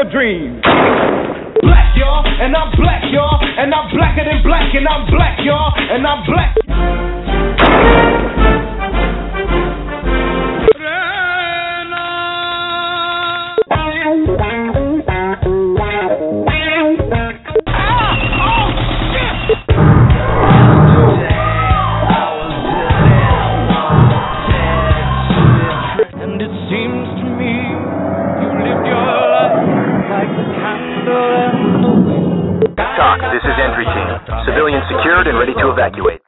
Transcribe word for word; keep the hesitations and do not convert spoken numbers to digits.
your dreams. Black, y'all, and I'm black, y'all, and I'm blacker than black, and I'm black, y'all, and I'm black. This is entry team. Civilians secured and ready to evacuate.